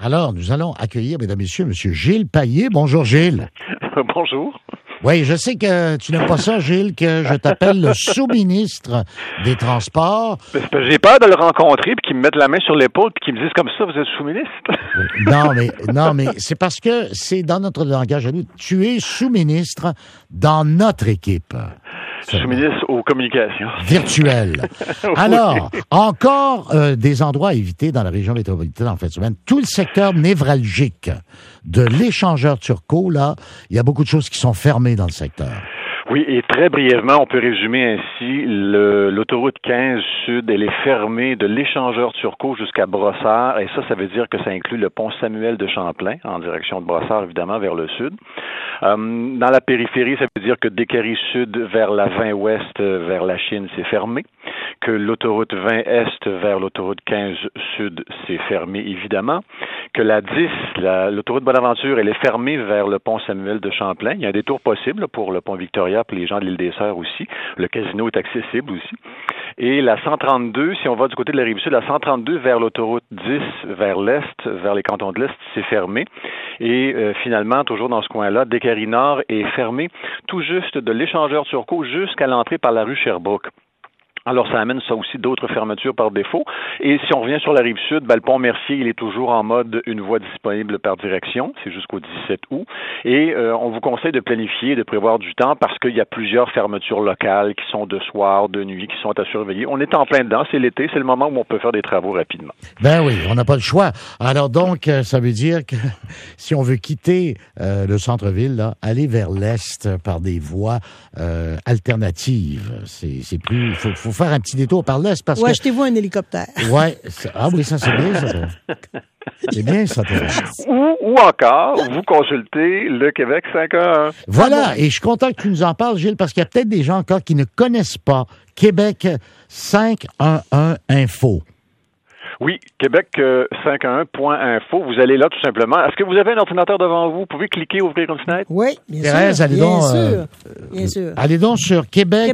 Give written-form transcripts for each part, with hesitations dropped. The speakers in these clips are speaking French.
Alors, nous allons accueillir, mesdames et messieurs, M. Gilles Payet. Bonjour, Gilles. Bonjour. Oui, je sais que tu n'aimes pas ça, Gilles, que je t'appelle le sous-ministre des Transports. J'ai peur de le rencontrer puis qu'il me mette la main sur l'épaule puis qu'il me dise comme ça, vous êtes sous-ministre. Non, mais c'est parce que c'est dans notre langage à nous. Tu es sous-ministre dans notre équipe. Sous-ministre aux communications. Virtuelles. Alors, encore des endroits à éviter dans la région métropolitaine en fin de semaine. Tout le secteur névralgique de l'échangeur Turcot, là, il y a beaucoup de choses qui sont fermées dans le secteur. Oui, et très brièvement, on peut résumer ainsi, l'autoroute 15 Sud, elle est fermée de l'échangeur Turcot jusqu'à Brossard, et ça veut dire que ça inclut le pont Samuel de Champlain, en direction de Brossard, évidemment, vers le sud. Dans la périphérie, ça veut dire que Décarie Sud vers la 20 Ouest, vers la Chine, c'est fermé, que l'autoroute 20 Est vers l'autoroute 15 Sud, c'est fermé, évidemment, que la 10, l'autoroute Bonaventure, elle est fermée vers le pont Samuel de Champlain. Il y a un détour possible pour le pont Victoria, pour les gens de l'île des Sœurs aussi. Le casino est accessible aussi. Et la 132, si on va du côté de la Rive-Sud, la 132 vers l'autoroute 10, vers l'Est, vers les cantons de l'Est, c'est fermé. Et finalement, toujours dans ce coin-là, Décarie Nord est fermé tout juste de l'échangeur Turcot jusqu'à l'entrée par la rue Sherbrooke. Alors, ça amène ça aussi d'autres fermetures par défaut. Et si on revient sur la Rive-Sud, le pont Mercier, il est toujours en mode une voie disponible par direction. C'est jusqu'au 17 août. Et on vous conseille de planifier, de prévoir du temps parce qu'il y a plusieurs fermetures locales qui sont de soir, de nuit, qui sont à surveiller. On est en plein dedans. C'est l'été. C'est le moment où on peut faire des travaux rapidement. Ben oui, on n'a pas le choix. Alors donc, ça veut dire que si on veut quitter le centre-ville, là, aller vers l'Est par des voies alternatives, c'est plus... Faut faire un petit détour par l'Est parce que... Ouais, achetez-vous un hélicoptère. Ouais. Ah oui, ça, c'est bien, ça. C'est bien, ça. Ou encore, vous consultez le Québec 511. Voilà, et je suis content que tu nous en parles, Gilles, parce qu'il y a peut-être des gens encore qui ne connaissent pas Québec 511 Info. Oui, Québec 511.info. Vous allez là tout simplement. Est-ce que vous avez un ordinateur devant vous? Vous pouvez cliquer, ouvrir une fenêtre? Oui, bien Thérèse, sûr. Allez bien donc, sûr. Bien sûr. Allez donc sur Québec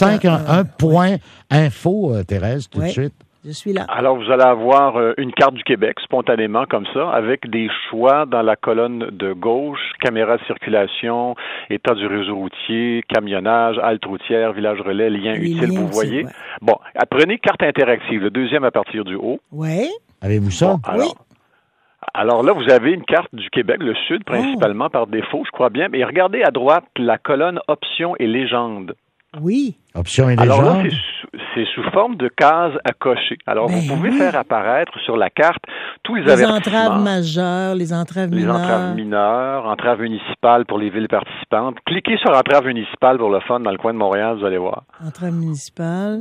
511.info, Thérèse, tout de suite. Je suis là. Alors, vous allez avoir une carte du Québec, spontanément, comme ça, avec des choix dans la colonne de gauche, caméra de circulation, état du réseau routier, camionnage, halte routière, village relais, liens utiles, vous voyez. Ouais. Bon, prenez carte interactive, le deuxième à partir du haut. Oui. Avez-vous ça? Bon, alors là, vous avez une carte du Québec, le sud, principalement, par défaut, je crois bien. Mais regardez à droite la colonne options et légendes. Oui. Options et légendes. Alors là, c'est sous forme de cases à cocher. Alors, vous pouvez faire apparaître sur la carte tous les avertissements. Les entraves majeures, les entraves mineures. Les entraves mineures, entraves municipales pour les villes participantes. Cliquez sur entrave municipale pour le fun dans le coin de Montréal, vous allez voir. Entrave municipale.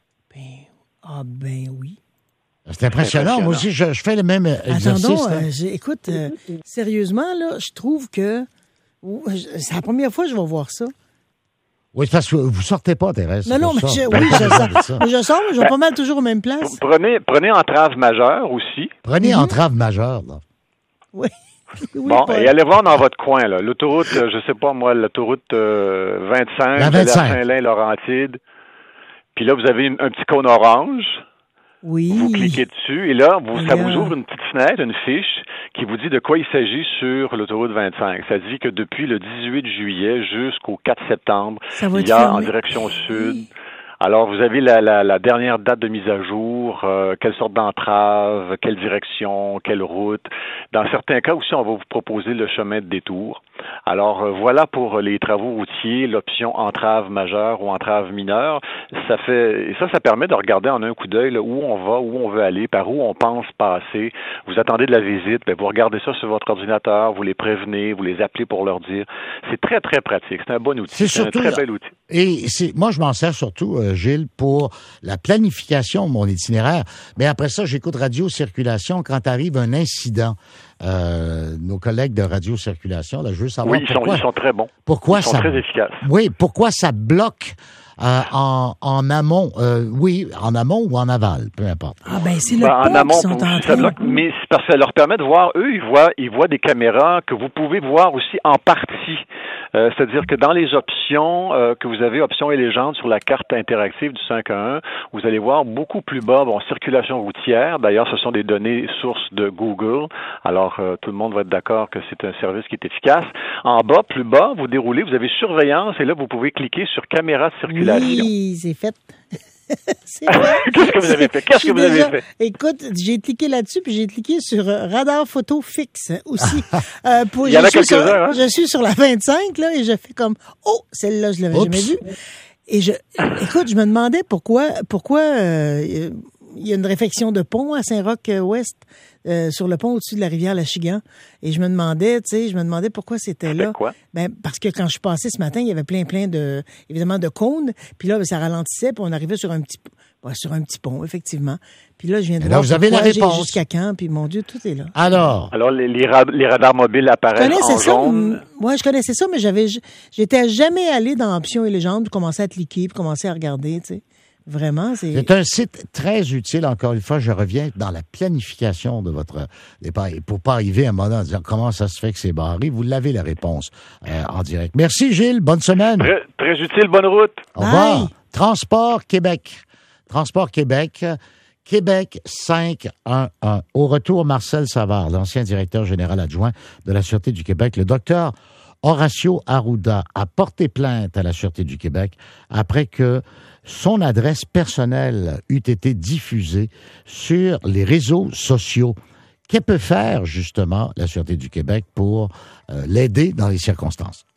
Ben oui. C'est impressionnant. Moi aussi, je fais le même exercice. Attendons, écoute, sérieusement, là, je trouve que c'est la première fois que je vais voir ça. Oui, c'est parce que vous sortez pas, Thérèse. Non, mais je sors, mais je vais pas mal toujours aux mêmes places. Prenez entrave majeure aussi. Prenez entrave majeure, là. Oui. Bon, et allez voir dans votre coin, là. L'autoroute, je sais pas moi, l'autoroute 25, la 25. À Saint-Lin-Laurentide. Puis là, vous avez un petit cône orange. Oui. Vous cliquez dessus et là, ça vous ouvre une petite fenêtre, une fiche qui vous dit de quoi il s'agit sur l'autoroute 25. Ça dit que depuis le 18 juillet jusqu'au 4 septembre, il y a en direction sud. Alors, vous avez la dernière date de mise à jour, quelle sorte d'entrave, quelle direction, quelle route. Dans certains cas aussi, on va vous proposer le chemin de détour. Alors, voilà pour les travaux routiers, l'option entrave majeure ou entrave mineure. Ça permet de regarder en un coup d'œil là, où on va, où on veut aller, par où on pense passer. Vous attendez de la visite, vous regardez ça sur votre ordinateur, vous les prévenez, vous les appelez pour leur dire. C'est très, très pratique. C'est un bon outil. C'est un très bel outil. Et moi, je m'en sers surtout, Gilles, pour la planification de mon itinéraire. Mais après ça, j'écoute Radio Circulation quand arrive un incident. Nos collègues de Radio Circulation, là, je veux savoir pourquoi. Ils sont très bons. Pourquoi ils sont très efficaces. Oui, pourquoi ça bloque en amont. Oui, en amont ou en aval, peu importe. Ah ben c'est le En pont amont, qui sont en train. mais c'est parce que ça leur permet de voir, eux, ils voient des caméras que vous pouvez voir aussi en partie. C'est-à-dire que dans les options que vous avez, options et légendes sur la carte interactive du 511, vous allez voir beaucoup plus bas, circulation routière. D'ailleurs, ce sont des données sources de Google. Alors, tout le monde va être d'accord que c'est un service qui est efficace. En bas, plus bas, vous déroulez, vous avez surveillance et là, vous pouvez cliquer sur caméra de circulation. Oui, c'est fait. C'est vrai. Qu'est-ce que vous avez fait? Qu'est-ce que vous avez fait? Écoute, j'ai cliqué là-dessus, puis j'ai cliqué sur radar photo fixe aussi. Il y en a quelques-uns, hein? Je suis sur la 25, là, et je fais comme, oh, celle-là, je l'avais jamais vue. Et écoute, je me demandais pourquoi il y a une réfection de pont à Saint-Roch-Ouest, sur le pont au-dessus de la rivière Lachigan. Et je me demandais pourquoi c'était là. Quoi? Ben, parce que quand je suis passé ce matin, il y avait plein évidemment, de cônes. Puis là, ça ralentissait, puis on arrivait sur un petit pont, effectivement. Puis là, je viens de voir vous avez la réponse. Jusqu'à quand, puis mon Dieu, tout est là. Alors, les radars mobiles apparaissent en jaune. Moi, je connaissais ça, mais j'étais jamais allé dans Options et légendes, puis commencer à cliquer, puis commencer à regarder, tu sais. Vraiment, c'est un site très utile. Encore une fois, je reviens dans la planification de votre départ. Et pour pas arriver à un moment en disant comment ça se fait que c'est barré, vous l'avez la réponse en direct. Merci Gilles, bonne semaine. Très, très utile, bonne route. Au revoir. Transport Québec. Québec 511. Au retour, Marcel Savard, l'ancien directeur général adjoint de la Sûreté du Québec, le docteur Horacio Arruda a porté plainte à la Sûreté du Québec après que son adresse personnelle eût été diffusée sur les réseaux sociaux. Que peut faire justement la Sûreté du Québec pour l'aider dans les circonstances?